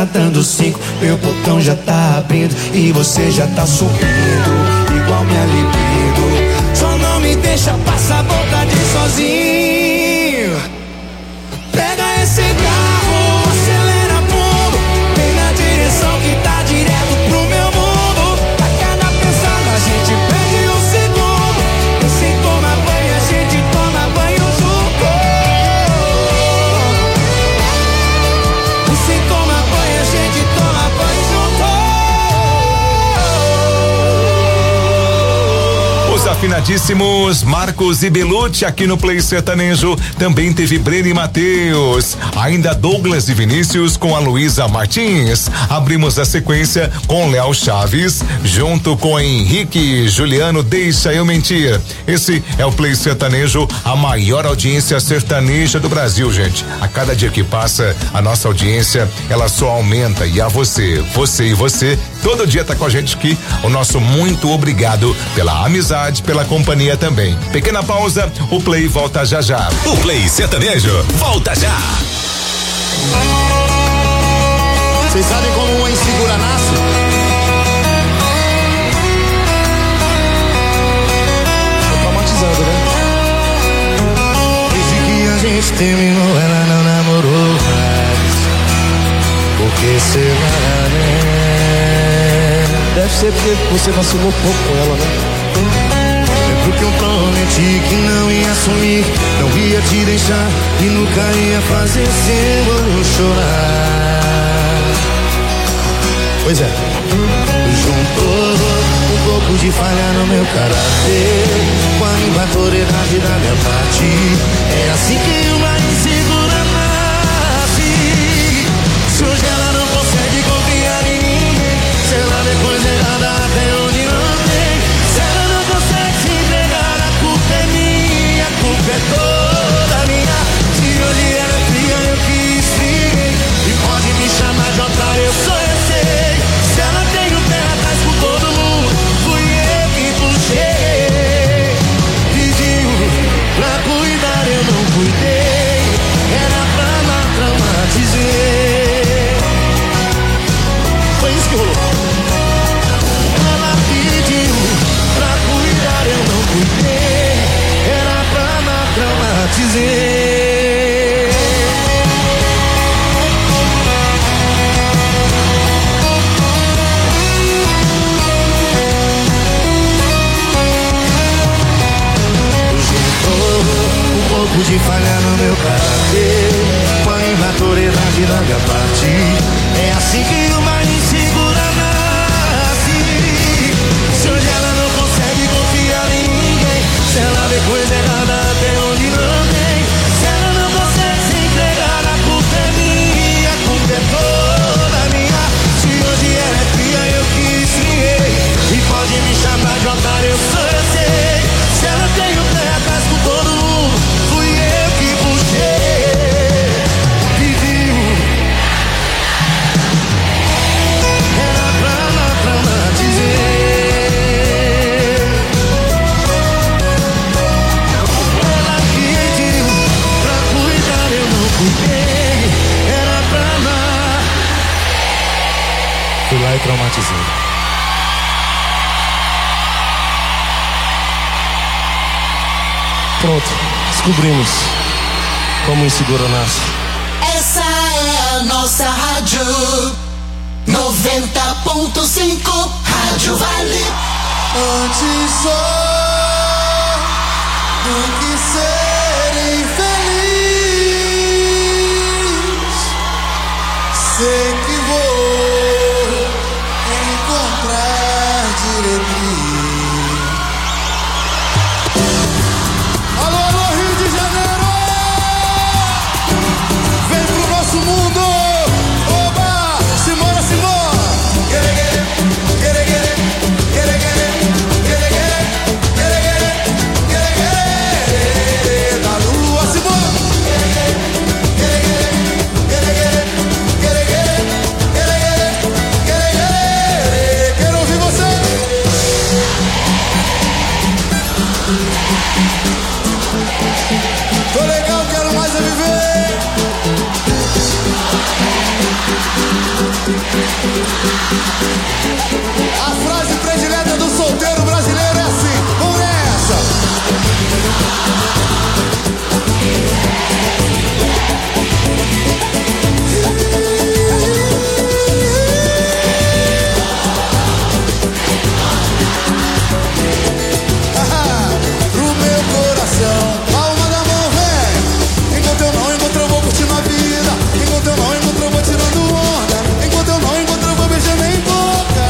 tá dando 5, meu botão já tá abrindo e você já tá subindo, igual minha libido. Só não me deixa passar vontade sozinho. Pega esse carro, acelera fundo, vem na direção que tá direto pro meu mundo. A cada pensada a gente perde um segundo, e se toma banho a gente toma banho junto. E se toma banho a gente toma banho junto. Os afinadíssimos Marcos e Belucci aqui no Play Sertanejo. Também teve Breno e Matheus, ainda Douglas e Vinícius com a Luísa Martins. Abrimos a sequência com Léo Chaves junto com Henrique e Juliano, Deixa Eu Mentir. Esse é o Play Sertanejo, a maior audiência sertaneja do Brasil, gente. A cada dia que passa, a nossa audiência, ela só aumenta. E a você, todo dia tá com a gente aqui. O nosso muito obrigado pela amizade, pela companhia também. Pequena pausa, o Play volta já já. O Play Sertanejo volta já. Vocês sabem como uma insegura nasce? Tô traumatizando, né? Desde que a gente terminou, ela não namorou mais. Porque será, né? Deve ser porque você vacilou pouco com ela, né? Lembro que eu prometi que não ia assumir, não ia te deixar e nunca ia fazer seu olho chorar. Pois é, juntou um pouco de falha no meu caráter com a imaturidade da minha parte. É assim que uma insegura nasce. Se hoje ela não consegue confiar em ninguém, se ela depois errada até onde não tem, se ela não consegue se entregar, a culpa é minha, a culpa é toda minha. Se hoje ela é fria, eu que esfriei, e pode me chamar de otário, eu sou, eu sei. Se ela tem o pé atrás com todo mundo, fui eu que puxei. Pediu pra cuidar, eu não cuidei, era pra não traumatizar. Foi isso que rolou. Ela pediu pra cuidar, eu não cuidei, era pra não traumatizar. Um pouco de falha no meu caráter com a imaturidade da minha parte. É assim que uma insegura nasce. Se hoje ela não consegue confiar em ninguém, se ela vê coisa errada até onde não tem, se ela não consegue se entregar, a culpa é minha, a culpa é toda minha. Se hoje ela é fria, eu que esfriei, e pode me chamar de otário, eu sou, eu sei. Se ela tem o pé atrás com todo mundo, fui eu que puxei. Pediu, era pra não traumatizar. Ela pediu pra cuidar, eu não cuidei, era pra não. Fui lá e traumatizei. Pronto, descobrimos como insegura nasce. Essa é a nossa rádio 90.5, Rádio Vale. Antes só do que ser infeliz, sei que vou encontrar diretriz. A frase predileta do solteiro brasileiro é assim: vamos nessa! Pro meu coração, palma da mão, vem. Enquanto eu não encontro, eu vou curtindo a vida. Enquanto eu não encontro, eu vou tirando onda. Enquanto eu não encontro, eu vou beijando em boca.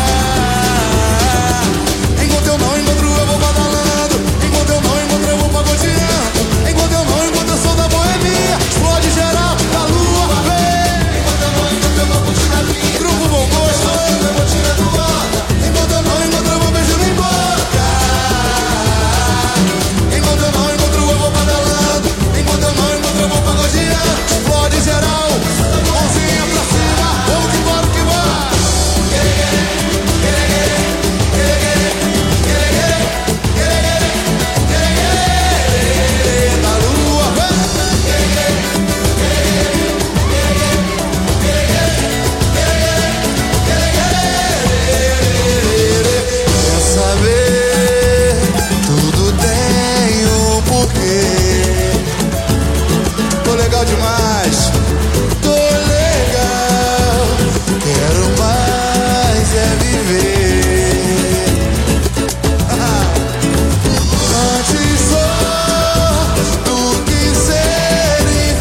Enquanto eu não encontro, eu vou badalando. Enquanto eu não encontro, eu vou pagodeando. Enquanto eu não encontro, eu sou da boemia. Explode geral, da lua, vem. Enquanto eu não encontro, eu vou curtindo a vida. Grupo Bom Gosto, eu vou tirando onda. Enquanto eu não encontro, eu vou beijando em boca. Enquanto eu não encontro, eu vou badalando. Enquanto eu não encontro, eu vou pagodeando. Explode geral, mãozinha pra cima. Vamos que bora, que vai. Da lua, vai. Quer saber? Tudo tem um porquê. Tô legal demais. Tô legal. Quero mais é viver. Antes só do que ser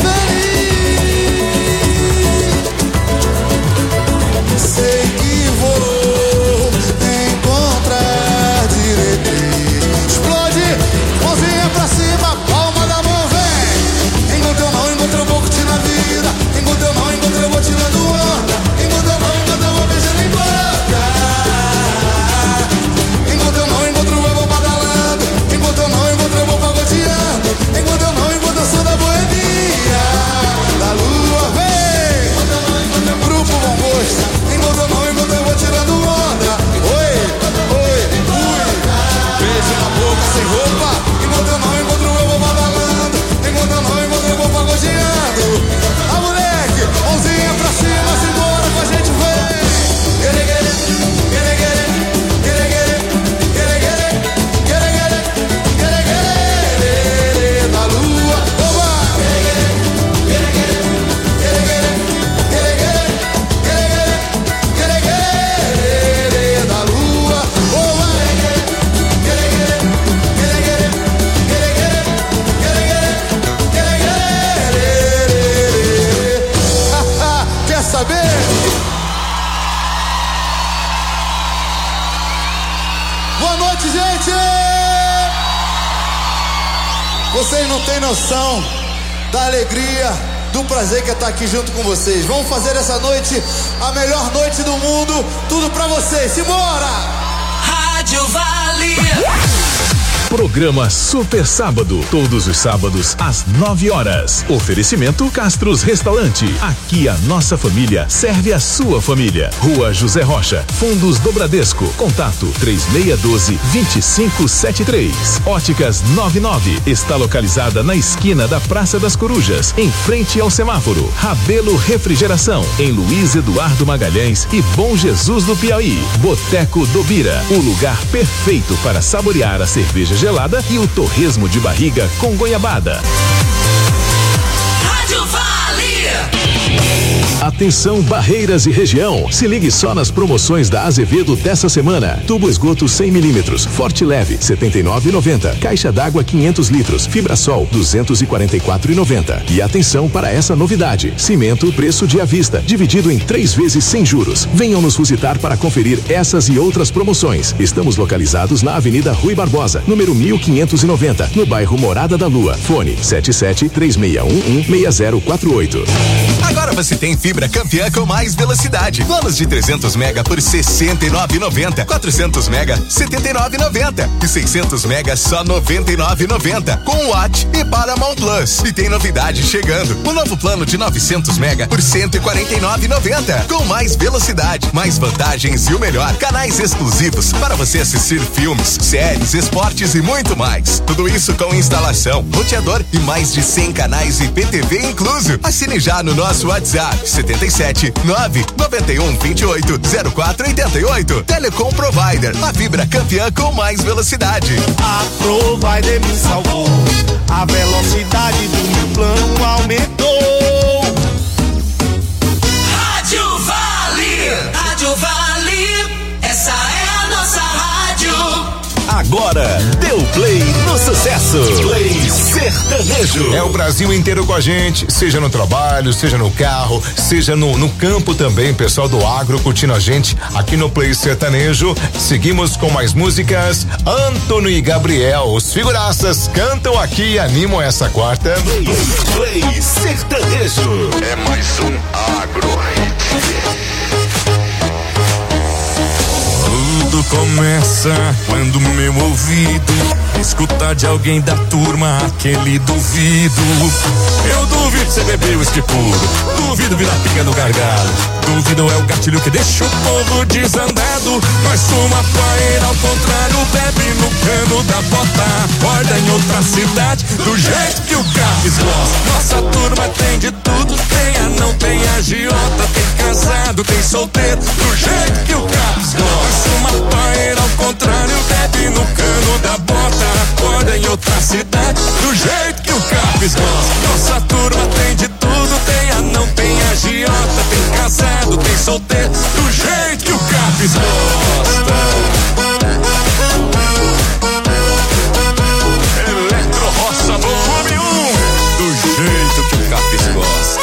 infeliz. Sei que vou encontrar diretriz. Explode, mãozinha pra cima, palma da mão, vem. Enquanto eu não encontro, eu vou curtindo a vida. Enquanto eu não encontro, eu vou tirando onda. Enquanto eu não encontro, eu vou beijando em boca. Enquanto eu não encontro, eu vou badalando. Enquanto eu não encontro, eu vou pagodeando. Enquanto eu não encontro, eu sou da boemia. Da lua, vem. Grupo Bom Gosto. Enquanto eu não encontro, eu vou tirando onda. Oi, oi, ui. Beijo na boca, sem roupa. Enquanto eu não encontro, eu vou badalando. Enquanto eu não encontro, eu vou pagodeando. A moleque, mãozinha pra cima, simbora com a gente, vem. Da lua, oba. Da lua, oba. Quer saber? Boa noite, gente! Vocês não têm noção da alegria, do prazer que é estar aqui junto com vocês. Vamos fazer essa noite a melhor noite do mundo. Tudo pra vocês. Simbora! Rádio Vale. Programa Super Sábado, todos os sábados às 9 horas. Oferecimento Castros Restaurante. Aqui a nossa família serve a sua família. Rua José Rocha, Fundos do Bradesco. Contato 3612-2573. Óticas 99 está localizada na esquina da Praça das Corujas, em frente ao semáforo. Rabelo Refrigeração, em Luiz Eduardo Magalhães e Bom Jesus do Piauí. Boteco do Bira, o lugar perfeito para saborear a cerveja gelada e o torresmo de barriga com goiabada. Rádio Vale. Atenção Barreiras e região, se ligue só nas promoções da Azevedo dessa semana. Tubo esgoto 100 milímetros, Forte Leve, R$ 79,90. Caixa d'água 500 litros, Fibrasol, R$ 244,90. E atenção para essa novidade, cimento preço de à vista, dividido em 3 vezes sem juros. Venham nos visitar para conferir essas e outras promoções. Estamos localizados na Avenida Rui Barbosa, número 1590, no bairro Morada da Lua. Fone 7736116048. Agora você tem fibra campeã com mais velocidade. Planos de 300 mega por R$ 69,90. 400 mega, R$ 79,90. E 600 mega, só R$ 99,90. Com Watt e Paramount Plus. E tem novidade chegando. O novo plano de 900 mega por R$ 149,90. Com mais velocidade, mais vantagens e o melhor. Canais exclusivos para você assistir filmes, séries, esportes e muito mais. Tudo isso com instalação, roteador e mais de 100 canais IPTV incluso. Assine já no nosso Nosso WhatsApp 77991280488. Telecom Provider, a fibra campeã com mais velocidade. A Provider me salvou, a velocidade do meu plano aumentou. Rádio Vale, essa é a nossa rádio. Agora, deu play no sucesso. Play Sertanejo. É o Brasil inteiro com a gente, seja no trabalho, seja no carro, seja no campo também, pessoal do agro curtindo a gente aqui no Play Sertanejo. Seguimos com mais músicas. Antônio e Gabriel, os figuraças, cantam aqui e animam essa quarta. Play Sertanejo. É mais um Agro Hit. Tudo começa quando meu ouvido escuta de alguém da turma aquele duvido. Eu duvido você beber uísque puro, duvido virar pinga no gargalo, duvido é o gatilho que deixa o povo desandado. Nós fuma poeira ao contrário, bebe no cano da bota, acorda em outra cidade, do jeito que o Capes gosta. Nossa turma tem de tudo, tem anão, tem agiota, tem casado, tem solteiro, do jeito que o Capes gosta. Nós fuma poeira ao contrário, bebe no cano da bota, acorda em outra cidade, do jeito que o Capes gosta. Nossa turma tem de tudo, tem anão, tem agiota, tem casado, tem solteiro, do jeito que o Capes gosta. Eletro Roça volume 1, do jeito que o Capes gosta.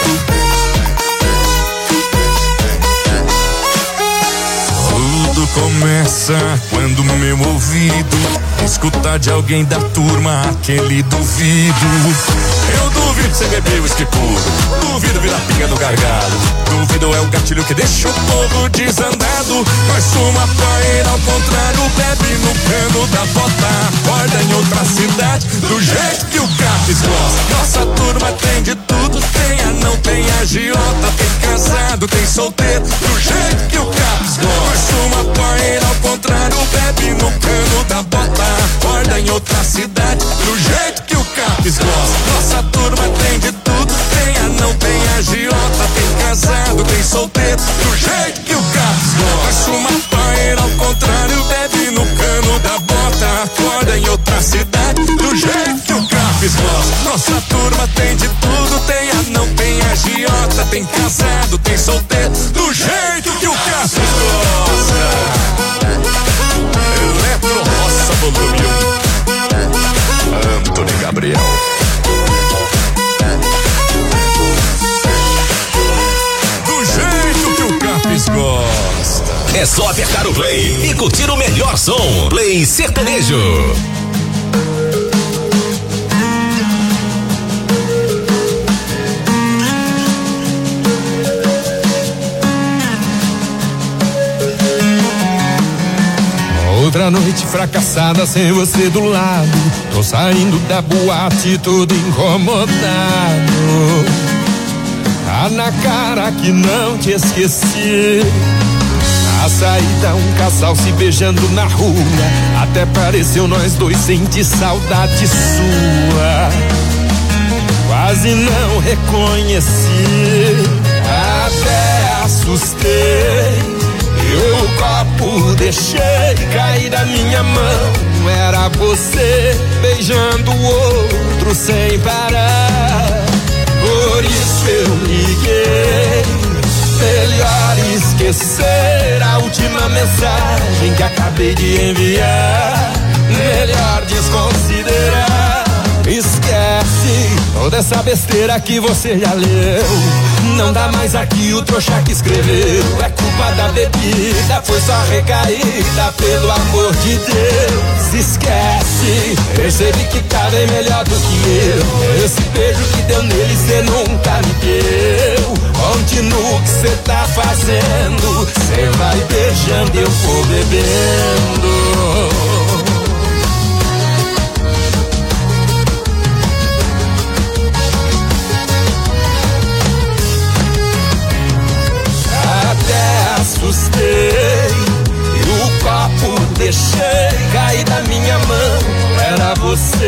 Tudo começa quando meu ouvido escuta de alguém da turma aquele duvido. Eu duvido você beber uísque puro, duvido virar pinga no gargalo, duvido é o gatilho que deixa o povo desandado. Nós fuma poeira ao contrário, bebe no cano da bota, acorda em outra cidade, do jeito que o Capes gosta. Nossa turma tem de tudo, tem anão, tem agiota, tem casado, tem solteiro, do jeito que o Capes gosta. Nós fuma poeira ao contrário, bebe no cano da bota, acorda em outra cidade, do jeito que o Capes gosta. Nossa turma tem de tudo, tem anão, tem agiota, tem casado, tem solteiro, do jeito que o Capes gosta. Nós fuma poeira ao contrário, bebe no cano da bota, acorda em outra cidade, do jeito que o Capes gosta. Nossa turma tem de tudo, tem anão, tem agiota, tem casado, tem solteiro, do jeito que o Capes gosta. Eletro Roça volume 1, Antônio e Gabriel. Do jeito que o Capes gosta. É só apertar o play e curtir o melhor som. Play Sertanejo. Outra noite fracassada sem você do lado, tô saindo da boate todo incomodado. Tá na cara que não te esqueci. Na saída um casal se beijando na rua, até pareceu nós dois sentir saudade sua. Quase não reconheci, até assustei. Eu o copo deixei cair da minha mão, era você beijando o outro sem parar. Por isso eu liguei, melhor esquecer a última mensagem que acabei de enviar. Melhor desconsiderar. Esquece toda essa besteira que você já leu. Não dá mais aqui o trouxa que escreveu. É culpa da bebida, foi só recaída, pelo amor de Deus. Esquece, percebi que tá bem melhor do que eu. Esse beijo que deu nele cê nunca me deu. Continua o que cê tá fazendo, cê vai beijando e eu vou bebendo. Assustei e o copo deixei cair da minha mão. Era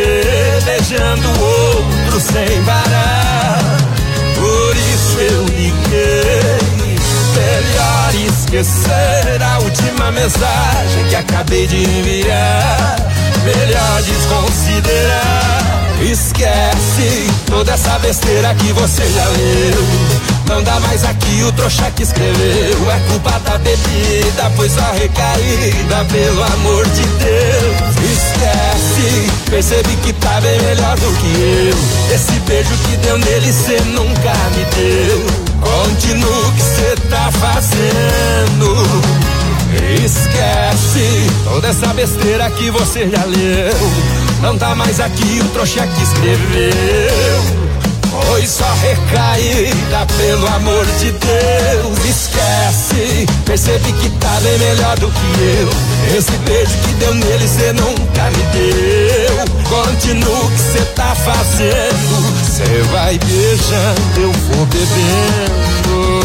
você beijando o outro sem parar. Por isso eu liguei, esquecer a última mensagem que acabei de enviar. Melhor desconsiderar. Esquece toda essa besteira que você já leu. Não dá mais aqui o trouxa que escreveu. É culpa da bebida, foi só recaída, pelo amor de Deus. Esquece, percebi que tá bem melhor do que eu. Esse beijo que deu nele cê nunca me deu. Continua o que cê tá fazendo. Esquece toda essa besteira que você já leu. Não tá mais aqui o trouxa que escreveu. Foi só recaída, pelo amor de Deus. Esquece, percebi que tá bem melhor do que eu. Esse beijo que deu nele cê nunca me deu. Continua o que cê tá fazendo. Cê vai beijando, eu vou bebendo.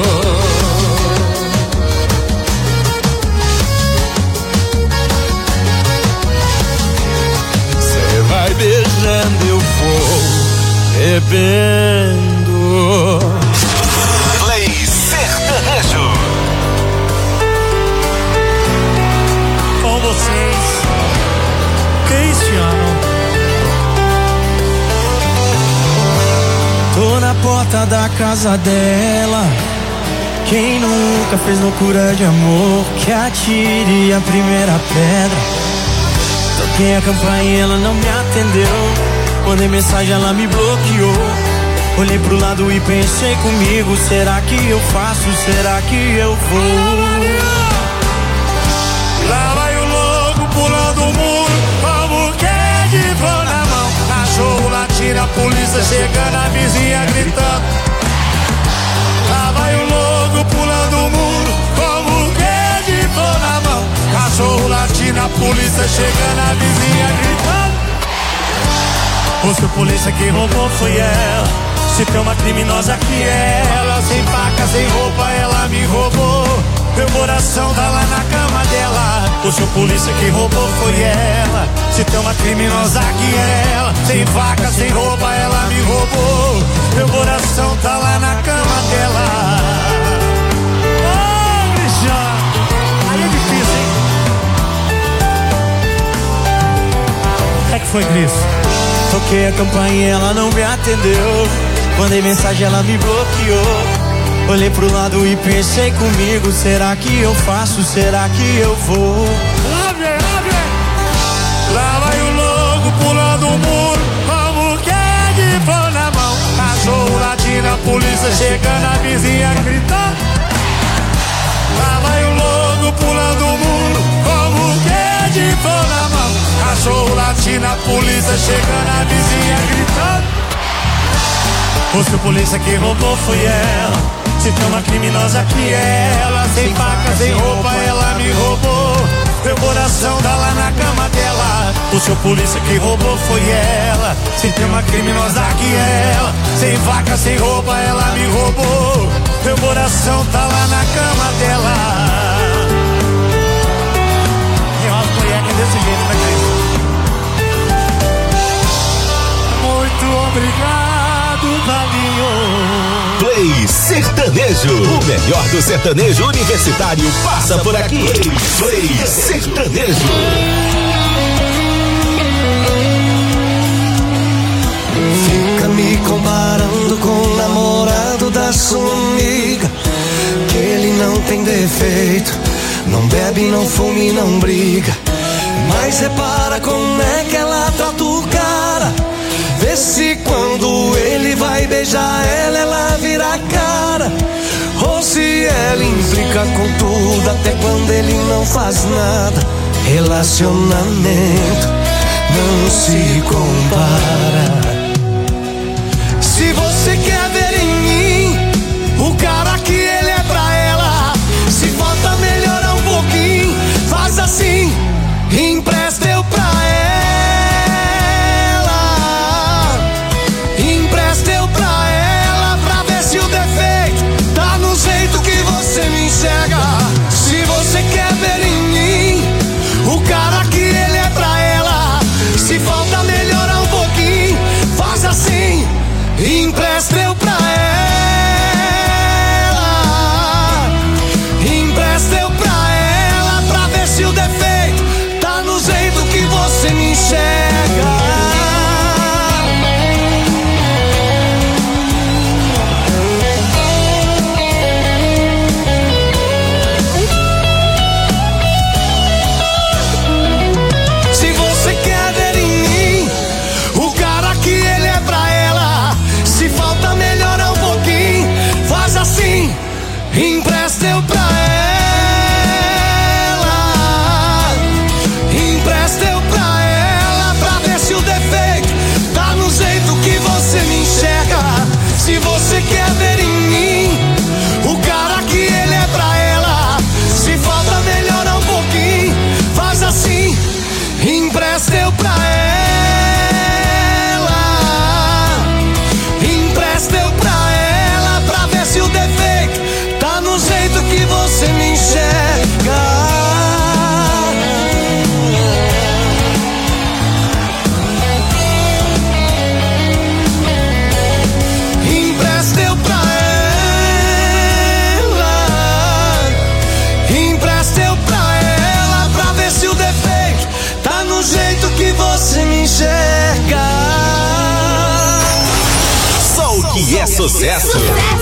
Vai beijando, eu vou bebendo. Play Sertanejo. Com vocês, Cristiano. Tô na porta da casa dela. Quem nunca fez loucura de amor, que atire a primeira pedra. Toquei a campainha, ela não me atendeu. Mandei mensagem, ela me bloqueou. Olhei pro lado e pensei comigo: será que eu faço? Será que eu vou? Lá vai o louco pulando o muro, como que de pão na mão. Cachorro latindo, a polícia chegando, a vizinha gritando. Lá vai o louco pulando o muro, como que de pão na mão. Cachorro latindo, a polícia chegando, a vizinha gritando. Pois que a polícia que roubou foi ela. Se tem uma criminosa que é ela. Sem faca, sem roupa, ela me roubou. Meu coração tá lá na cama dela. Pois que a polícia que roubou foi ela. Se tem uma criminosa que é ela. Sem faca, sem roupa, ela me roubou. Meu coração tá lá na cama dela. Oh, Cristiano, aí é difícil, hein? É que foi, Cris? Toquei a campainha, ela não me atendeu. Mandei mensagem, ela me bloqueou. Olhei pro lado e pensei comigo: será que eu faço? Será que eu vou? Lá vem, lá vem. Lá vai o louco pulando o muro, como que é de pão na mão. Cachorro latindo, a polícia chegando, a vizinha gritando. Lá vai o louco pulando o muro, como que é de pão na mão. Cachorro latindo, a polícia chegando, a vizinha gritando. Pois que a polícia que roubou foi ela. Se tem uma criminosa que é ela. Sem faca, sem roupa, ela me roubou. Meu coração tá lá na cama dela. Pois que a polícia que roubou foi ela. Se tem uma criminosa que é ela. Sem faca, sem roupa, ela me roubou. Meu coração tá lá na cama dela. E as mulheres desse jeito, né, Cris? Muito obrigado, Valinho. Play Sertanejo. O melhor do sertanejo universitário passa por aqui. Play Sertanejo. Fica me comparando com o namorado da sua amiga, que ele não tem defeito, não bebe, não fume, não briga. Mas repara como é que ela trata o cara. Vê se quando ele vai beijar ela, ela vira a cara. Ou se ela implica com tudo, até quando ele não faz nada. Relacionamento não se compara. Se você quer ver em mim o cara que ele é pra ela, se falta melhorar um pouquinho, faz assim, empresta eu pra ela. Empresta eu pra ela, pra ver se o defeito tá no jeito que você me enxerga. Se você quer ver em mim o cara que ele é pra ela, se falta melhorar um pouquinho, faz assim, empresta eu pra que você me enxerga. Empresta eu pra ela, empresta eu pra ela, pra ver se o defeito tá no jeito que você me enxerga. Só o que é sucesso.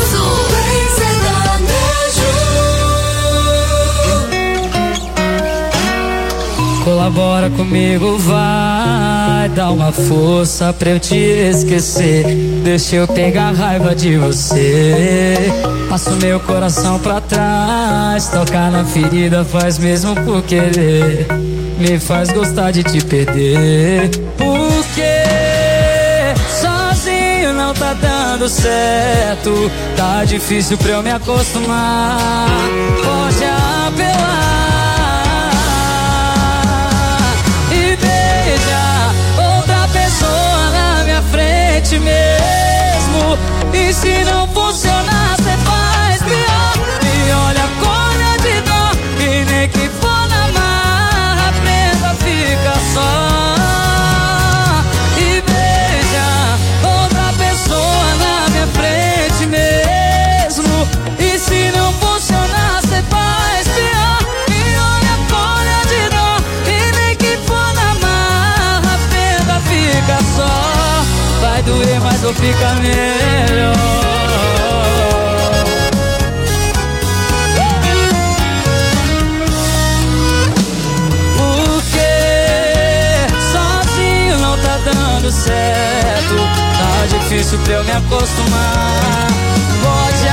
Colabora comigo, vai, dá uma força pra eu te esquecer. Deixa eu pegar raiva de você. Passo meu coração pra trás, tocar na ferida faz mesmo por querer. Me faz gostar de te perder. Porque sozinho não tá dando certo. Tá difícil pra eu me acostumar. Pode apelar frente mesmo. E se não funcionar, cê faz pior. E olha a cor de dó. E nem que for na marra, prenda, fica só. E veja outra pessoa na minha frente mesmo. E se não funcionar, cê faz pior. E olha a cor de dó. E nem que for na marra, prenda, fica só. Vai doer, mas ou fica melhor. Porque sozinho não tá dando certo. Tá difícil pra eu me acostumar. Pode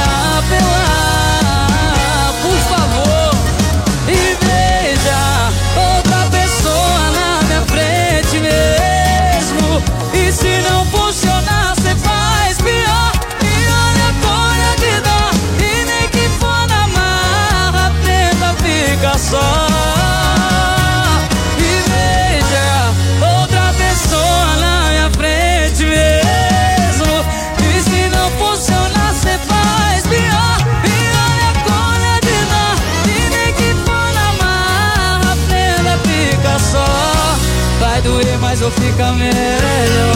apelar, por favor. E veja outra pessoa na minha frente mesmo. E se não funcionar, cê faz pior. E olha a cor de dó. E nem que for na marra, prenda, fica só. E veja outra pessoa na minha frente mesmo. E se não funcionar, cê faz pior. E olha a cor de dó. E nem que for na marra, prenda, fica só. Vai doer, mas ou fica melhor.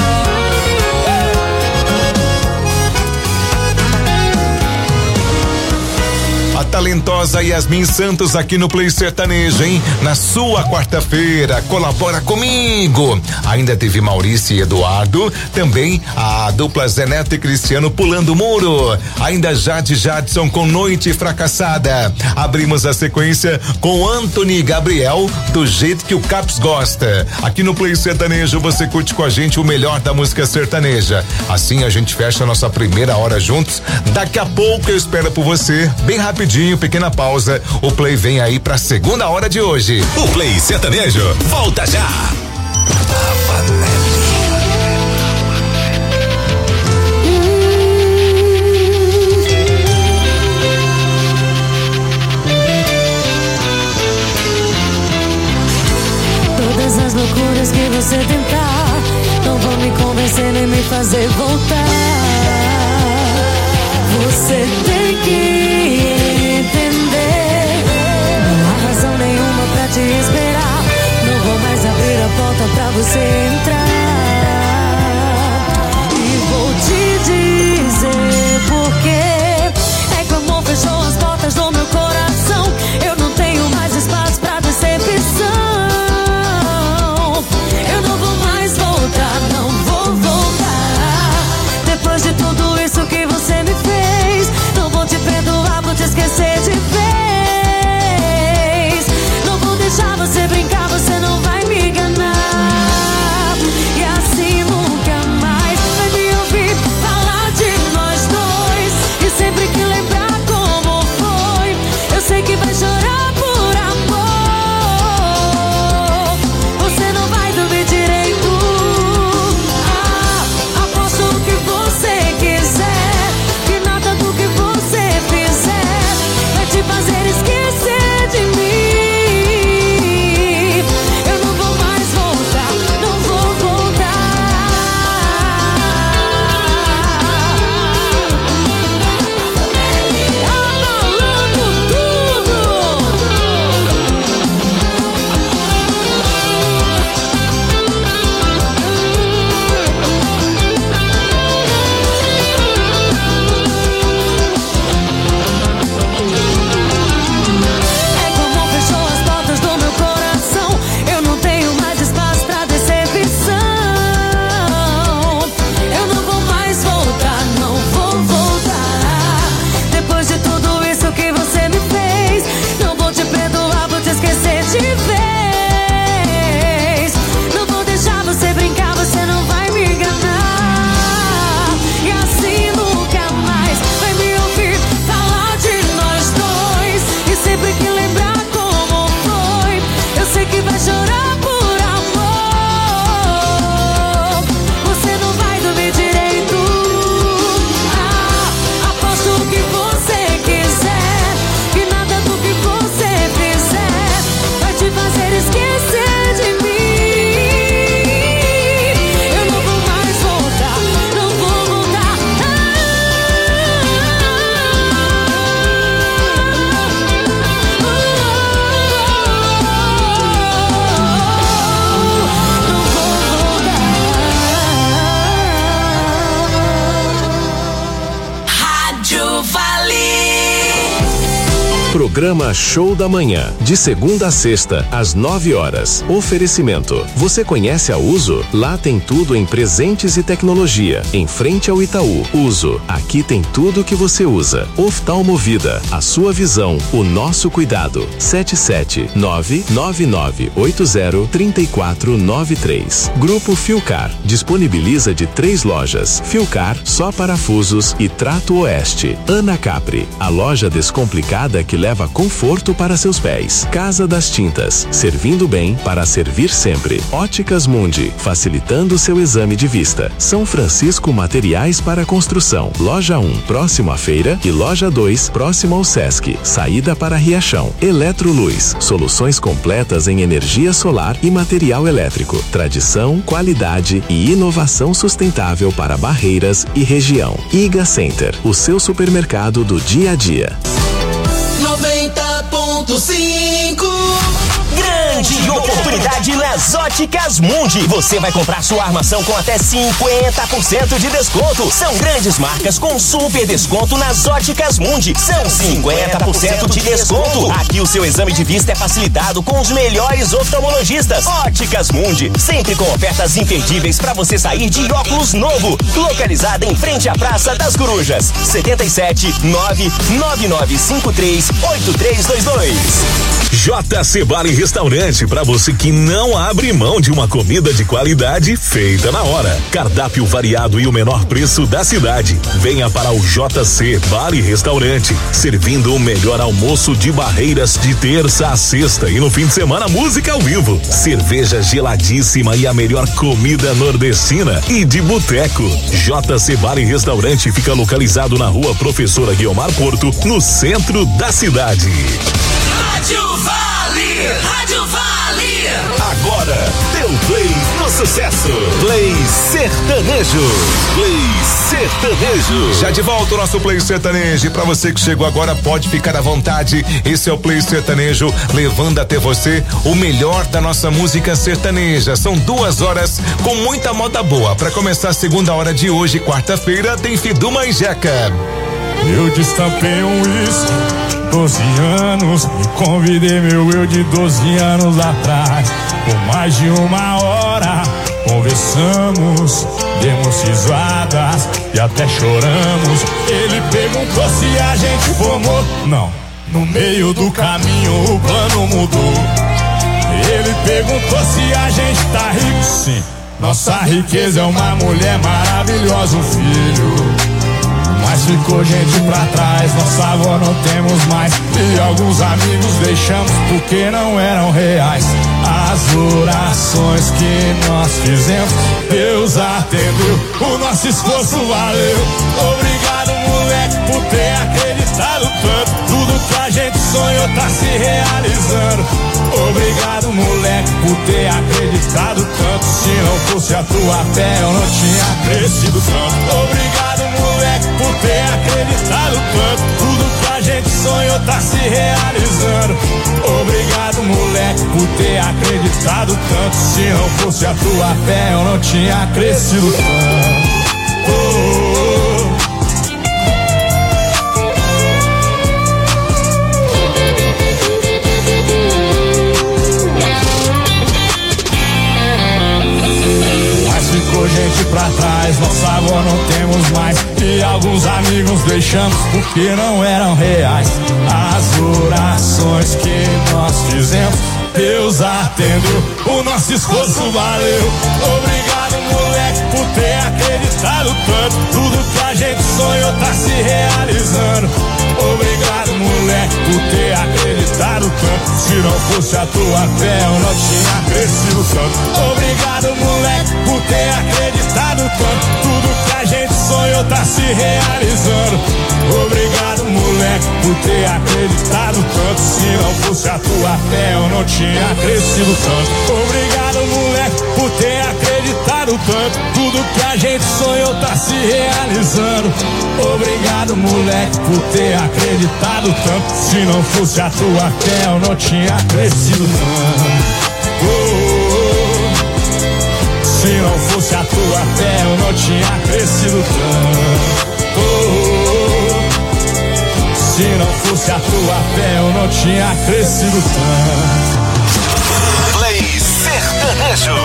A talentosa Yasmin Santos aqui no Play Sertanejo, hein? Na sua quarta-feira, colabora comigo. Ainda teve Maurício e Eduardo, também a dupla Zé Neto e Cristiano pulando o muro. Ainda Jade Jadson com Noite Fracassada. Abrimos a sequência com Anthony e Gabriel, do jeito que o Caps gosta. Aqui no Play Sertanejo você curte com a gente o melhor da música sertaneja. Assim a gente fecha a nossa primeira hora juntos. Daqui a pouco eu espero por você, bem rapidinho, pequena pausa. O Play vem aí pra segunda hora de hoje. O Play Sertanejo volta já. Todas as loucuras que você tentar não vão me convencer nem me fazer voltar. Você tem que entender, não há razão nenhuma pra te esperar. Não vou mais abrir a porta pra você entrar. E vou te dizer porquê. É que o amor fechou as portas do meu coração. Eu não tenho mais espaço pra decepção. Eu não vou mais voltar, não vou voltar. Depois de tudo isso que você me fez, não vou Programa Show da Manhã, de segunda a sexta, às 9 horas. Oferecimento. Você conhece a Uso? Lá tem tudo em presentes e tecnologia. Em frente ao Itaú. Uso. Aqui tem tudo que você usa. Oftalmovida. A sua visão, o nosso cuidado. 77999803493. Grupo Filcar. Disponibiliza de 3 lojas. Filcar, só parafusos e Trato Oeste. Ana Capri. A loja descomplicada que leva conforto para seus pés. Casa das Tintas. Servindo bem para servir sempre. Óticas Mundi. Facilitando seu exame de vista. São Francisco Materiais para Construção. Loja 1, próximo à feira, e Loja 2, próximo ao Sesc. Saída para Riachão. Eletroluz. Soluções completas em energia solar e material elétrico. Tradição, qualidade e inovação sustentável para Barreiras e região. Iga Center. O seu supermercado do dia a dia. 90.5. Grande oportunidade nas Óticas Mundi. Você vai comprar sua armação com até 50% de desconto. São grandes marcas com super desconto nas Óticas Mundi. São 50% de desconto. Aqui o seu exame de vista é facilitado com os melhores oftalmologistas. Óticas Mundi, sempre com ofertas imperdíveis para você sair de óculos novo. Localizada em frente à Praça das Corujas. 77-99953-8322. JC Bar e Restaurante, para você que não abre mão de uma comida de qualidade feita na hora. Cardápio variado e o menor preço da cidade. Venha para o JC Bar e Restaurante, servindo o melhor almoço de Barreiras de terça a sexta e no fim de semana música ao vivo, cerveja geladíssima e a melhor comida nordestina e de boteco. JC Bar e Restaurante fica localizado na Rua Professora Guiomar Porto, no centro da cidade. Rádio Vale! Rádio Vale! Agora, deu play no sucesso. Play Sertanejo. Play Sertanejo. Já de volta o nosso Play Sertanejo. Pra você que chegou agora, pode ficar à vontade. Esse é o Play Sertanejo, levando até você o melhor da nossa música sertaneja. São 2 horas com muita moda boa. Pra começar a segunda hora de hoje, quarta-feira, tem Fiduma e Jeca. Eu destapei um uísque, 12 anos, e convidei meu eu de 12 anos lá atrás. Por mais de 1 hora, conversamos, demos risadas e até choramos. Ele perguntou se a gente formou. Não, no meio do caminho o plano mudou. Ele perguntou se a gente tá rico. Sim, nossa riqueza é uma mulher maravilhosa, um filho. Mas ficou gente pra trás, nossa avó não temos mais. E alguns amigos deixamos porque não eram reais. As orações que nós fizemos, Deus atendeu, o nosso esforço valeu. Obrigado, moleque, por ter acreditado tanto. Tudo que a gente sonhou tá se realizando. Obrigado, moleque, por ter acreditado tanto. Se não fosse a tua fé, eu não tinha crescido tanto. Obrigado, moleque, por ter acreditado tanto. Tudo que a gente sonhou tá se realizando. Obrigado, moleque, por ter acreditado tanto. Se não fosse a tua fé, eu não tinha crescido tanto. Ficou gente pra trás, nossa avó não temos mais. E alguns amigos deixamos porque não eram reais. As orações que nós fizemos, Deus atendeu, o nosso esforço valeu. Obrigado, moleque, por ter acreditado tanto. Tudo que a gente sonhou tá se realizando. Obrigado, moleque, por ter acreditado tanto. Se não fosse a tua fé, eu não tinha crescido tanto. Obrigado, moleque, por ter acreditado tanto. Tudo que a gente sonhou tá se realizando. Obrigado, moleque, por ter acreditado tanto. Se não fosse a tua fé, eu não tinha crescido tanto. Obrigado, moleque, por ter acreditado tanto. Tudo que a gente sonhou tá se realizando. Obrigado, moleque, por ter acreditado tanto. Se não fosse a tua fé, eu não tinha crescido tanto. Se não fosse a tua fé, eu não tinha crescido tanto. Se Se não fosse a tua fé, eu não tinha crescido tanto. Play Sertanejo.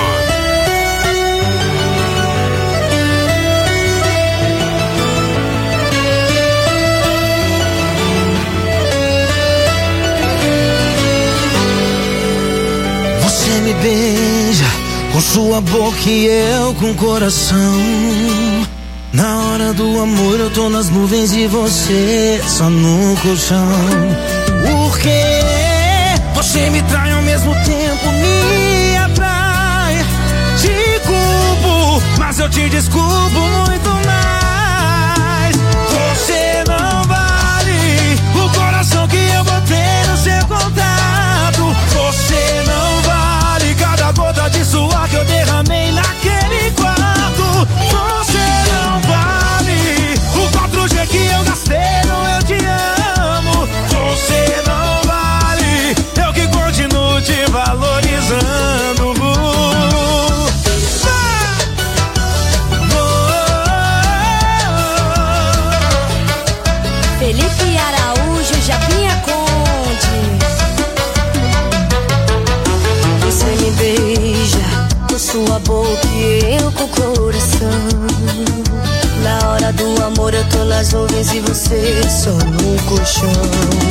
Você me beija com sua boca e eu com o coração. Na hora do amor eu tô nas nuvens e você só no colchão. Por quê? Você me trai ao mesmo tempo, me atrai. Te culpo, mas eu te desculpo muito mais. Você não vale o coração que eu botei no seu contato. Você não vale cada gota de suor que eu derramei naquele quarto. Você não vale o 4G que eu gastei no Eu Te Amo. Você não vale, eu que continuo te valorizando. Felipe Araújo, Japinha Conde. Você me beija com sua boca e eu com o coração. Na hora do amor eu tô nas nuvens e você só no colchão.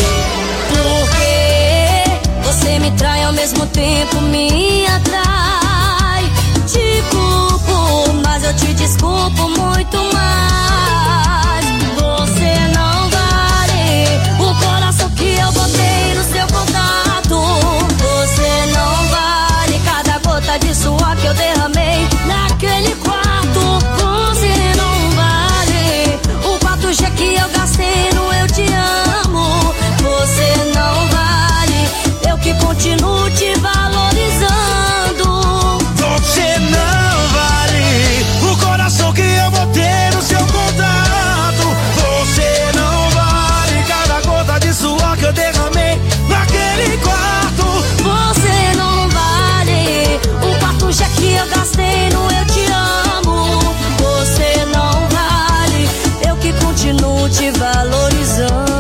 Porque você me trai ao mesmo tempo, me atrai. Te culpo, mas eu te desculpo muito mais. Você não vale o coração que eu botei no seu contato. Você não vale cada gota de suor que eu derramei naquele quarto. Você não vale o 4G que eu gastei no Eu Te Amo. Você não vale, eu que continuo te valorizando. Você não vale o coração que eu botei no seu contato. Você não vale cada gota de suor que eu derramei naquele quarto. Você não vale o 4G que eu gastei no Eu Te Amo. Você não vale, eu que continuo te valorizando.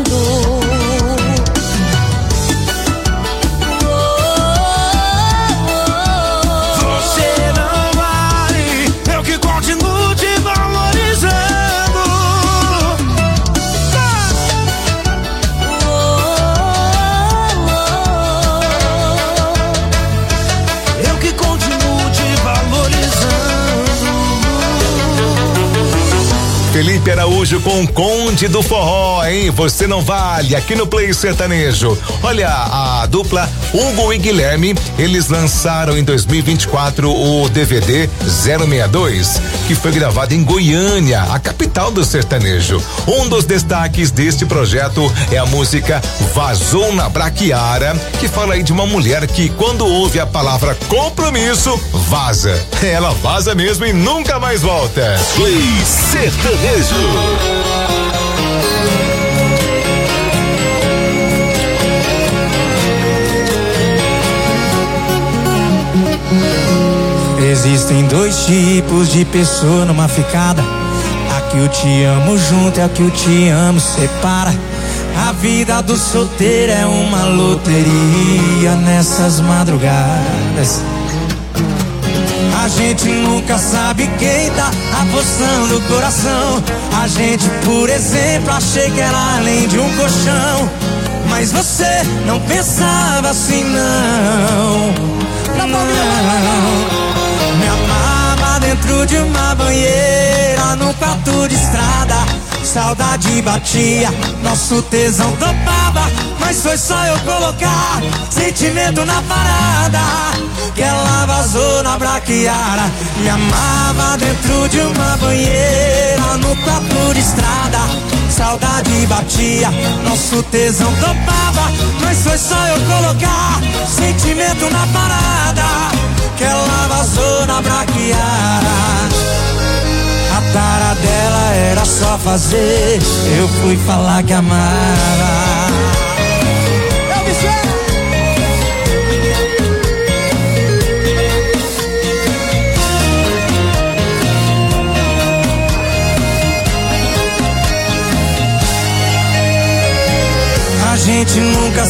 Você não vale, eu que continuo te valorizando. Eu que continuo te valorizando. Felipe Araújo com Conde do Forró, hein? Você não vale, aqui no Play Sertanejo. Olha, a dupla Hugo e Guilherme, eles lançaram em 2024 o DVD 062, que foi gravado em Goiânia, a capital do sertanejo. Um dos destaques deste projeto é a música Vazou na Braquiara, que fala aí de uma mulher que, quando ouve a palavra compromisso, vaza. Ela vaza mesmo e nunca mais volta. Play Sertanejo. Existem dois tipos de pessoa numa ficada. A que eu te amo junto e a que eu te amo separa. A vida do solteiro é uma loteria nessas madrugadas. A gente nunca sabe quem tá apostando o coração. A gente, por exemplo, achei que era além de um colchão. Mas você não pensava assim, não. Não. Me amava dentro de uma banheira, num quarto de estrada. Saudade batia, nosso tesão topava. Mas foi só eu colocar sentimento na parada que ela vazou na braquiara. Me amava dentro de uma banheira, no quarto de estrada. Saudade batia, nosso tesão topava. Mas foi só eu colocar sentimento na parada que ela vazou na braquiara. A tara dela era só fazer, eu fui falar que amava.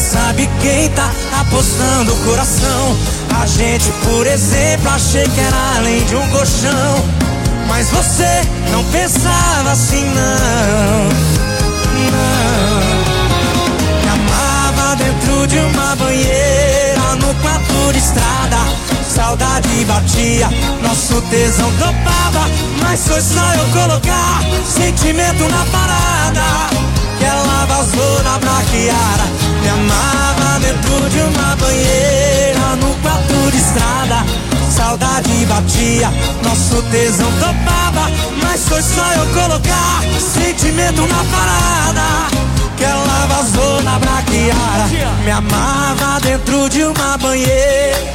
sabe quem tá apostando o coração. A gente, por exemplo, achei que era além de um colchão. Mas você não pensava assim, não. Me amava dentro de uma banheira, no quarto de estrada. Saudade batia, nosso tesão topava. Mas foi só eu colocar sentimento na parada, que ela vazou na braquiara. Me amava dentro de uma banheira, no quarto de estrada. Saudade batia, nosso tesão topava. Mas foi só eu colocar sentimento na parada, que ela vazou na braquiara. Me amava dentro de uma banheira,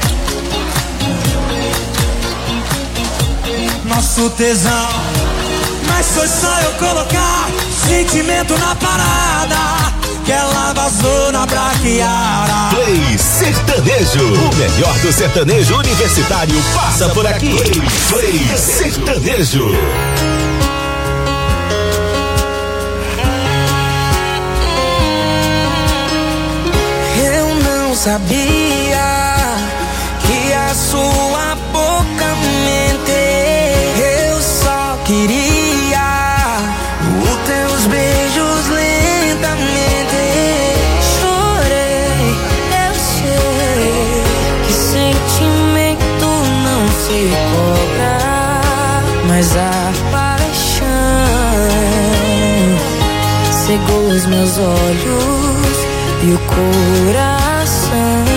nosso tesão. Mas foi só eu colocar sentimento na parada, que ela vazou na braquiara. Play Sertanejo, o melhor do sertanejo universitário passa por aqui. Play Sertanejo. Eu não sabia que a sua boca mente. Eu só queria os teus beijos lentamente. Chorei, eu sei que sentimento não se cobra, mas a paixão cegou os meus olhos e o coração.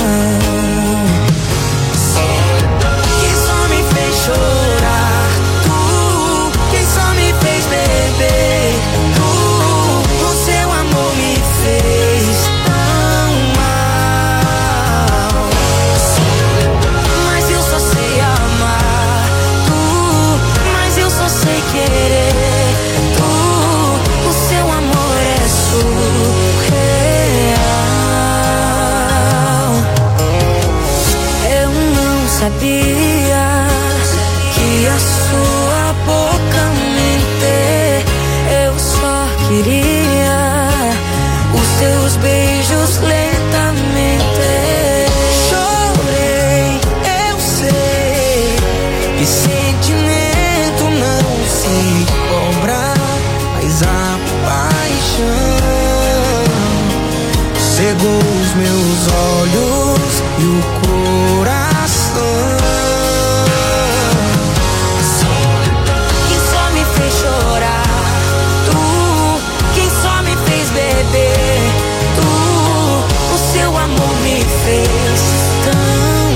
Quem só me fez chorar, tu. Quem só me fez beber, tu. O seu amor me fez tão mal. Mas eu só sei amar, tu. Mas eu só sei querer, tu. O seu amor é surreal. Eu não sabia que a sua boca mente. Eu só queria os seus beijos lentamente. Chorei, eu sei que sentimento não se cobra, mas a paixão cegou os meus olhos e o coração. Quem só me fez chorar, tu. Quem só me fez beber, tu. O seu amor me fez tão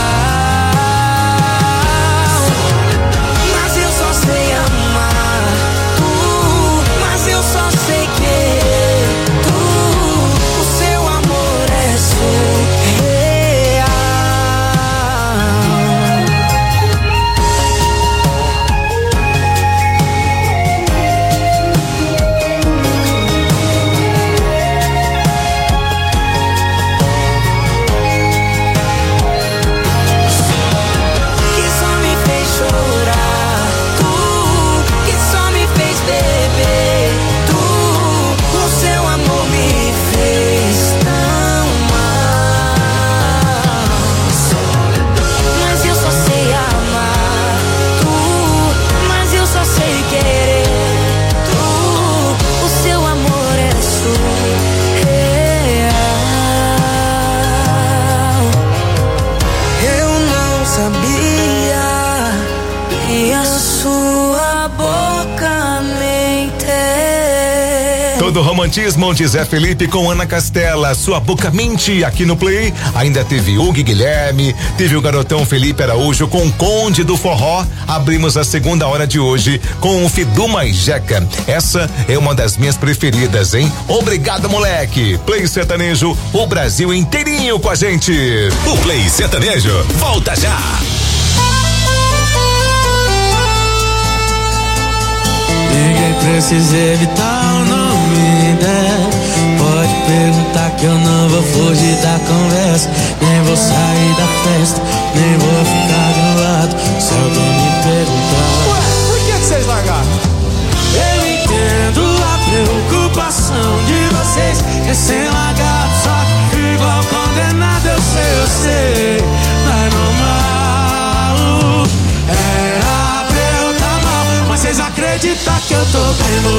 mal. Mas eu só sei amar, tu. Mas eu só sei querer, tu. O seu amor é surreal. Quem só me fez chorar, tu. Quem só me fez beber, tu. O seu amor me fez tão mal. Mas eu só sei amar, tu. Mas eu só sei querer, tu. O seu amor é surreal. Eu não sabia que a sua boca mente. Todo romantismo de Zé Felipe com Ana Castela, Sua Boca Mente, aqui no Play. Ainda teve Hugo Guilherme, teve o garotão Felipe Araújo com Conde do Forró. Abrimos a segunda hora de hoje com o Fiduma e Jeca. Essa é uma das minhas preferidas, hein? Obrigado, moleque. Play Sertanejo, o Brasil inteirinho com a gente. O Play Sertanejo volta já. Ninguém precisa evitar o nome dela. Pode perguntar que eu não vou fugir da conversa. Nem vou sair da festa, nem vou ficar do lado se alguém me perguntar. Ué, por que vocês largaram? Eu entendo a preocupação de vocês, recém-largados, só que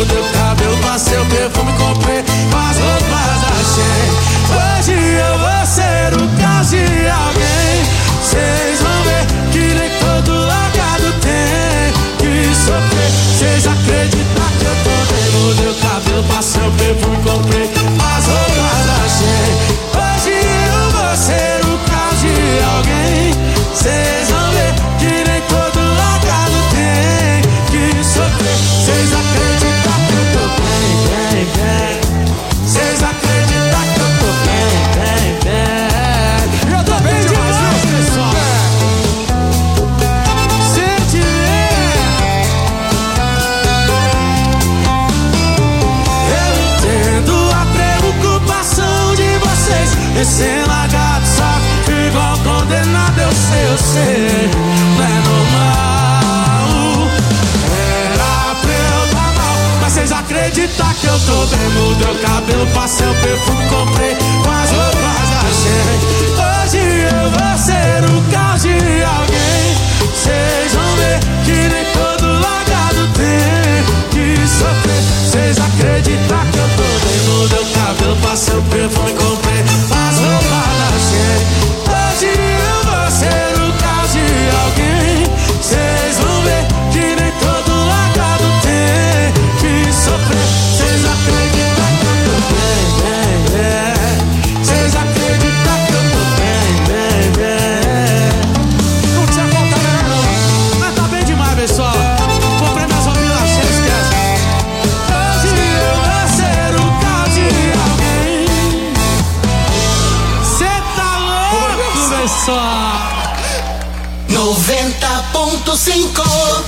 mudei o cabelo, passei o perfume, comprei as roupas da Shein. Hoje eu vou ser o caos de alguém. Vocês vão ver que nem todo largado tem que sofrer. Vocês acreditam que eu tô bem? Mudei o cabelo, passei o perfume, comprei as roupas da Shein. Hoje eu vou ser o caos de alguém. Vocês vão ver que nem todo largado tem que sofrer. Vocês acreditam que eu tô bem, bem, bem. Vocês acreditam que eu tô bem, bem, bem. Eu tô bem demais, pessoal. Se tiver, eu entendo a preocupação de vocês. Recém-largado, só igual condenado, eu sei, não é normal. Era pra eu tá mal, mas vocês acreditam que eu tô bem? Mudei o cabelo, passei o perfume, comprei as roupas da Shein. Hoje eu vou ser o caos de alguém. Vocês vão ver que nem todo largado tem que sofrer. Vocês acreditam que eu tô bem? Mudei o cabelo, passei o perfume, comprei as roupas da Shein. Hoje eu vou ser o caos de alguém. Vocês vão ver que nem todo largado tem que sofrer. Vocês acreditam que eu tô bem, bem, bem. Vocês acreditam que eu tô bem, bem, bem. Não tinha conta melhor não, mas tá bem demais, pessoal. Comprei minhas roupinhas lá, cheio, esquece. Hoje eu vou ser o caos de alguém. Cê tá louco, pessoal. 90.5.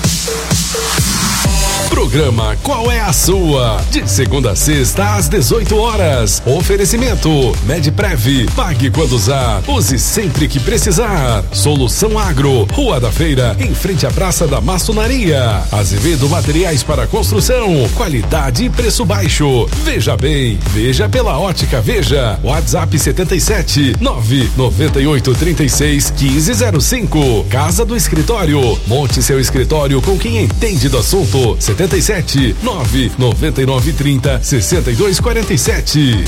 Programa Qual é a Sua? De segunda a sexta às 18 horas. Oferecimento Medprev. Pague quando usar. Use sempre que precisar. Solução Agro. Rua da Feira, em frente à Praça da Maçonaria. Azevedo Materiais para Construção. Qualidade e preço baixo. Veja bem. Veja pela Ótica Veja. WhatsApp 77 998 36 1505. Casa do Escritório. Monte seu escritório com quem entende do assunto. 77 999 30 62 47.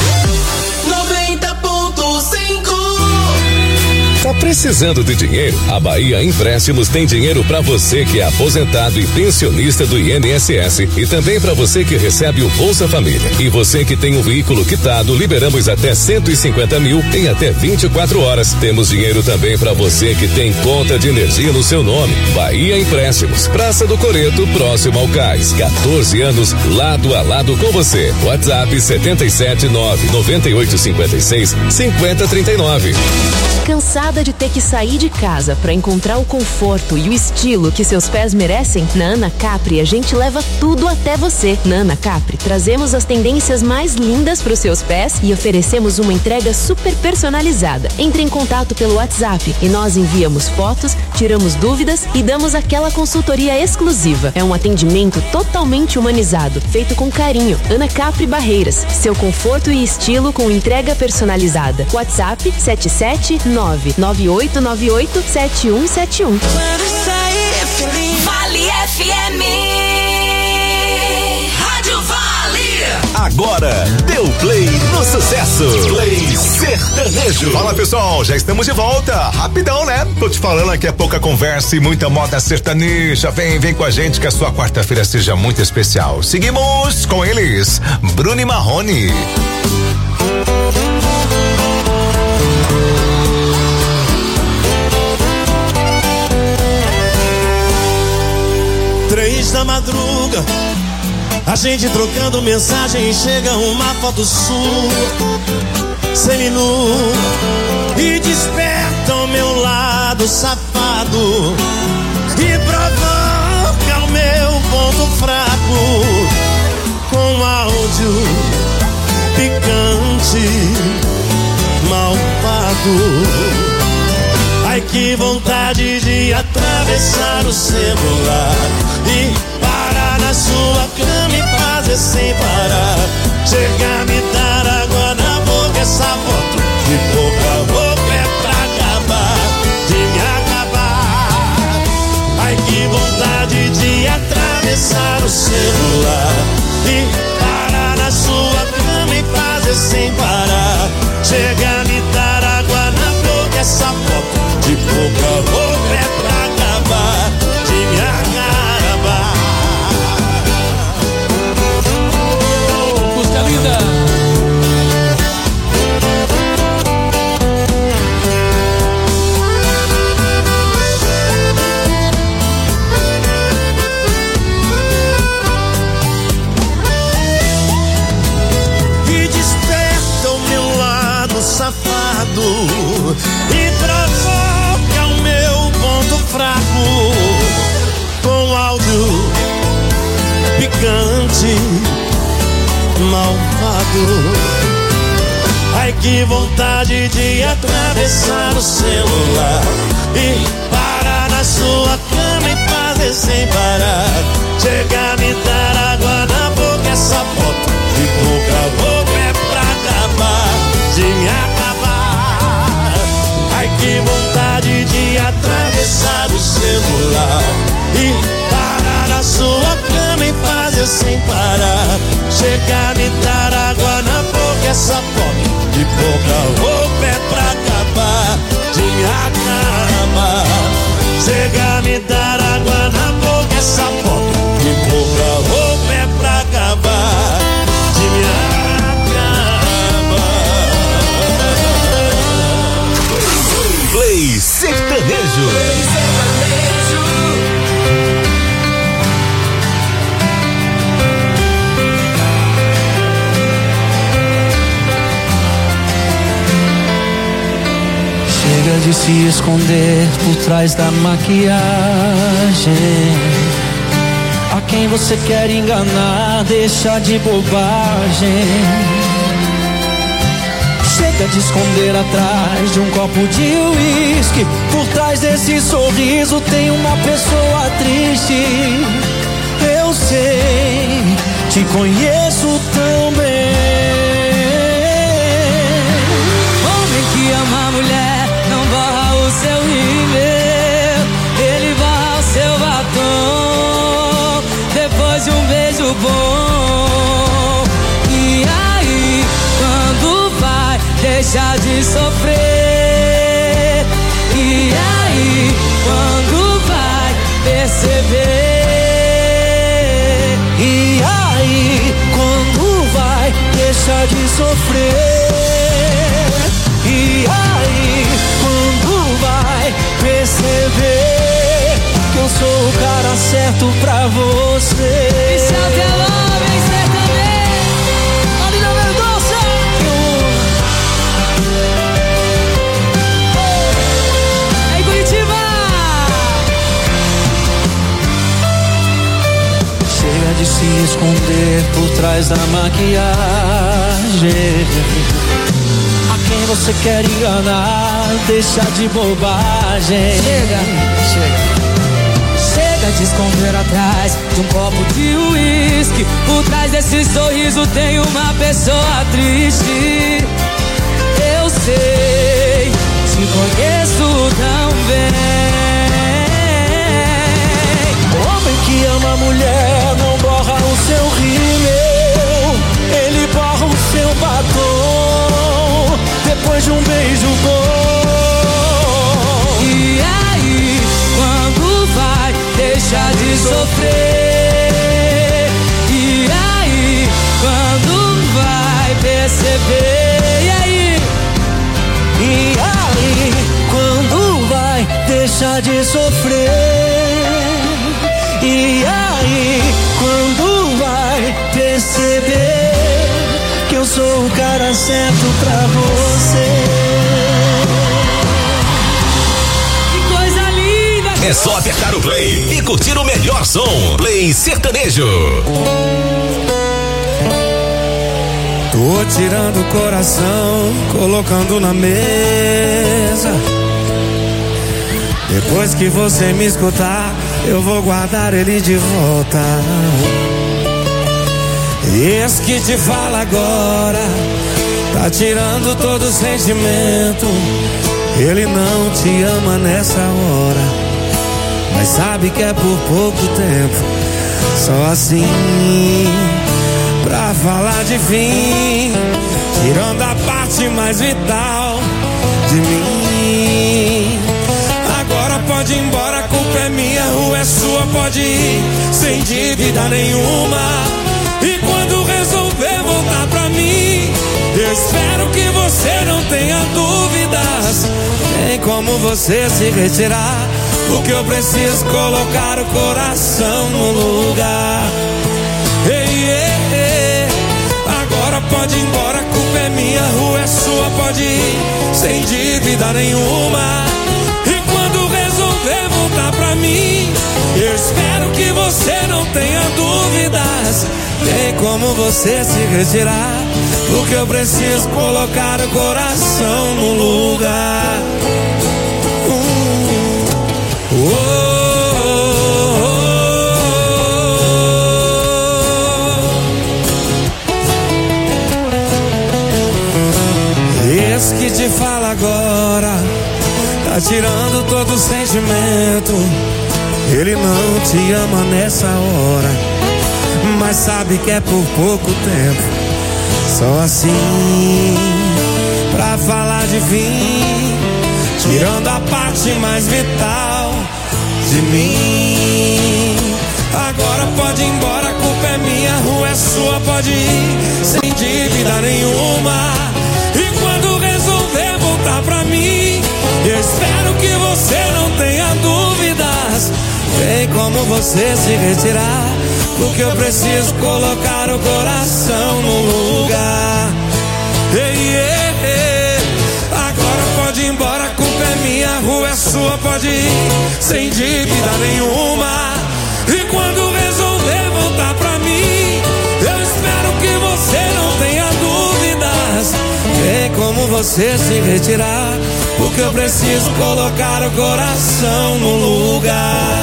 90.5. Tá precisando de dinheiro? A Bahia Empréstimos tem dinheiro para você que é aposentado e pensionista do INSS e também para você que recebe o Bolsa Família. E você que tem um veículo quitado, liberamos até 150 mil em até 24 horas. Temos dinheiro também para você que tem conta de energia no seu nome. Bahia Empréstimos, Praça do Coreto, próximo ao Cais. 14 anos, lado a lado com você. WhatsApp 77 998 56 50 39. Cansada de ter que sair de casa para encontrar o conforto e o estilo que seus pés merecem? Na Ana Capri a gente leva tudo até você. Na Ana Capri trazemos as tendências mais lindas para os seus pés e oferecemos uma entrega super personalizada. Entre em contato pelo WhatsApp e nós enviamos fotos, tiramos dúvidas e damos aquela consultoria exclusiva. É um atendimento totalmente humanizado, feito com carinho. Ana Capri Barreiras, seu conforto e estilo com entrega personalizada. WhatsApp 77998987171. Vale FM. Rádio Vale. Agora, deu play no sucesso. Play sertanejo. Fala, pessoal, já estamos de volta. Rapidão, né? Tô te falando aqui é pouca conversa e muita moda sertaneja. Vem com a gente que a sua quarta-feira seja muito especial. Seguimos com eles, Bruno e Marrone. Três da madruga, a gente trocando mensagem, chega uma foto sua, seminu, e desperta o meu lado safado e provoca o meu ponto fraco com áudio picante, malvado. Ai, que vontade de atravessar o celular e parar na sua cama e fazer sem parar. Chega a me dar água na boca, essa foto de boca a boca é pra acabar, de me acabar. Ai, que vontade de atravessar atravessar o celular e parar na sua cama e fazer sem parar. Chega a me dar água na boca, essa foto de pouca roupa é pra acabar de me acabar. Música linda. Safado e provoca o meu ponto fraco com áudio picante, malvado. Ai, que vontade de atravessar o celular e parar na sua cama e fazer sem parar. Chega a me dar água na boca, essa foto de pouca boca é pra acabar de me acabar. Ai, que vontade de atravessar o celular e parar na sua cama e fazer sem parar. Chega a me dar água na boca, essa foto de pouca roupa é pra acabar de me acabar. Chega a me dar água na boca, essa foto de pouca roupa é pra acabar de me acabar. Play Sertanejo. Chega de se esconder por trás da maquiagem. A quem você quer enganar, deixa de bobagem. Chega de esconder atrás de um copo de uísque. Por trás desse sorriso tem uma pessoa triste. Eu sei, te conheço tão bem. Homem que ama a mulher não borra o seu rímel, ele borra o seu batom depois de um beijo bom. E aí, quando vai deixar de sofrer? E aí, quando vai perceber? E aí, quando vai deixar de sofrer? E aí, quando vai perceber que eu sou o cara certo pra você? E se até lá vem sertanejo, Marina Mendonça. Aí, Curitiba. Chega de se esconder por trás da maquiagem. Quem você quer enganar, deixa de bobagem. Chega de esconder atrás de um copo de uísque. Por trás desse sorriso tem uma pessoa triste. Eu sei, te conheço tão bem. Homem que ama a mulher não borra o seu rímel, ele borra o seu batom depois de um beijo bom. E aí, quando vai deixar de sofrer? E aí, quando vai perceber? E aí? E aí, quando vai deixar de sofrer? E aí, quando vai perceber que eu sou o cara certo pra você? Que coisa linda! É só apertar o play e curtir o melhor som. Play Sertanejo. Tô tirando o coração, colocando na mesa. Depois que você me escutar, eu vou guardar ele de volta. Esse que te fala agora tá tirando todo o sentimento. Ele não te ama nessa hora, mas sabe que é por pouco tempo. Só assim, pra falar de fim, tirando a parte mais vital de mim. Agora pode ir embora, a culpa é minha, a rua é sua, pode ir sem dívida nenhuma. E quando resolver voltar pra mim, eu espero que você não tenha dúvidas. Tem como você se retirar, porque eu preciso colocar o coração no lugar. Ei, ei, ei. Agora pode ir embora, a culpa é minha, a rua é sua, pode ir sem dívida nenhuma. E quando resolver voltar pra mim, eu espero que você não tenha dúvidas. Tem como você se retirar, porque eu preciso colocar o coração no lugar. Esse que te fala agora tá tirando todo o sentimento. Ele não te ama nessa hora, mas sabe que é por pouco tempo. Só assim, pra falar de fim, tirando a parte mais vital de mim. Agora pode ir embora, a culpa é minha, a rua é sua, pode ir sem dívida nenhuma. E quando resolver voltar pra mim, eu espero que você não tenha dúvidas. Tem como você se retirar, porque eu preciso colocar o coração no lugar. Ei, ei, ei. Agora pode ir embora, a culpa é minha, a rua é sua, pode ir sem dívida nenhuma. E quando resolver voltar pra mim, eu espero que você não tenha dúvidas. Tem como você se retirar, porque eu preciso colocar o coração no lugar.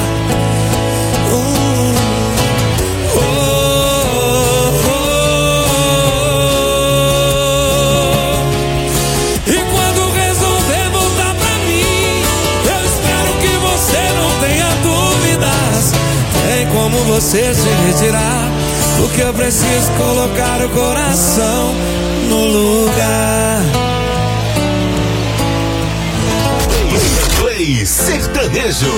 E quando resolver voltar pra mim, eu espero que você não tenha dúvidas. Tem como você se retirar, porque eu preciso colocar o coração no lugar. Play Sertanejo.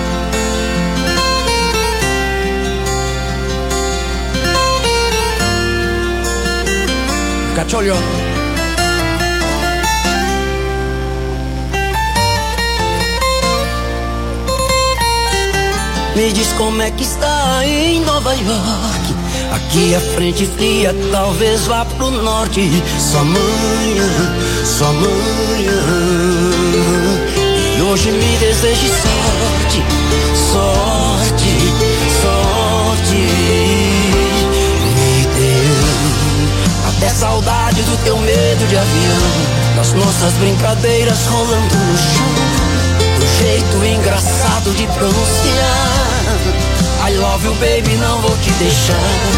Fica te olhando. Me diz como é que está em Nova York. Aqui a frente fria, talvez vá pro norte. Só amanhã, só amanhã. E hoje me deseje sorte, sorte, sorte. Me deu até saudade do teu medo de avião, das nossas brincadeiras rolando no chão, do jeito engraçado de pronunciar I love you baby, não vou te deixar.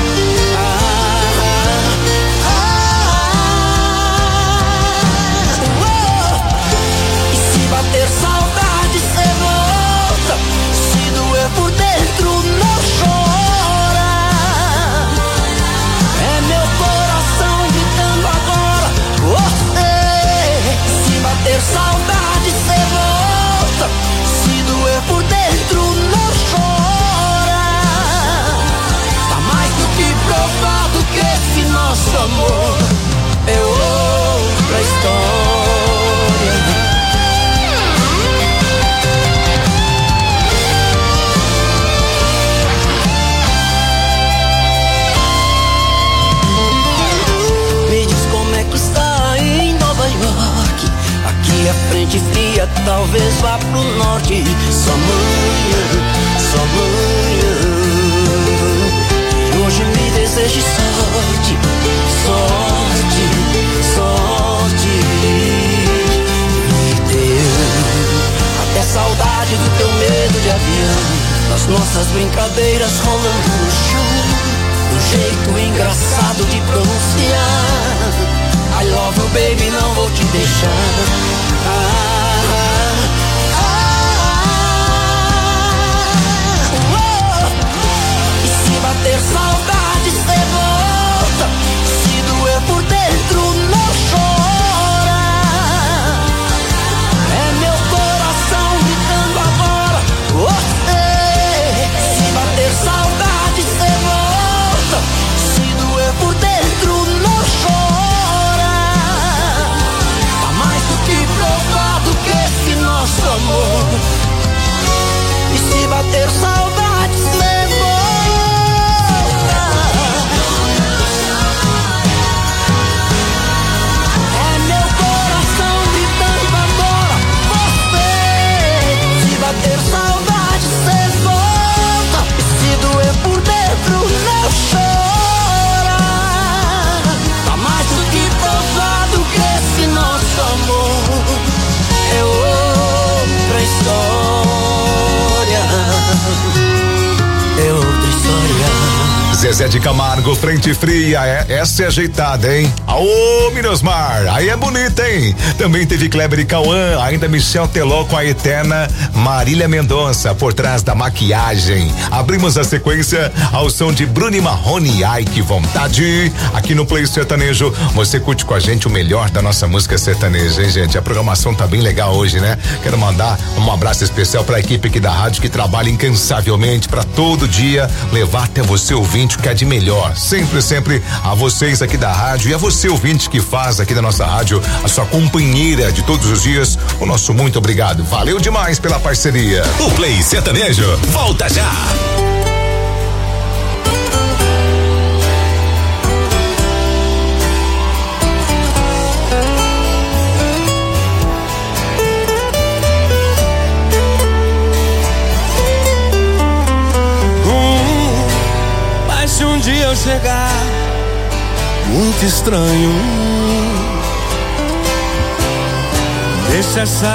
E se bater saudade cê volta, se doer por dentro não chora. É meu coração gritando agora você. Se bater saudade cê volta, se doer por dentro não chora. Provado que esse nosso amor é outra história. Me diz como é que está em Nova York. Aqui a frente fria, talvez vá pro norte. Só amanhã, só amanhã. Hoje me deseje sorte, sorte, sorte. Me deu até saudade do teu medo de avião, das nossas brincadeiras rolando no chão, do jeito engraçado de pronunciar I love you baby, não vou te deixar. Zezé de Camargo, Frente Fria, essa é ajeitada, hein? Aô, Minosmar, aí é bonita, hein? Também teve Kleber e Cauã, ainda Michel Teló com a eterna Marília Mendonça, Por Trás da Maquiagem. Abrimos a sequência ao som de Bruno e Marrone, Ai Que Vontade. Aqui no Play Sertanejo, você curte com a gente o melhor da nossa música sertaneja, hein, gente? A programação tá bem legal hoje, né? Quero mandar um abraço especial pra equipe aqui da rádio que trabalha incansavelmente pra todo dia levar até você, ouvinte, o que é de melhor. Sempre a vocês aqui da rádio e a você, ouvinte, que faz aqui da nossa rádio a sua companheira de todos os dias. O nosso muito obrigado. Valeu demais pela parceria. O Play Sertanejo volta já. Mas se um dia eu chegar muito estranho, deixa essa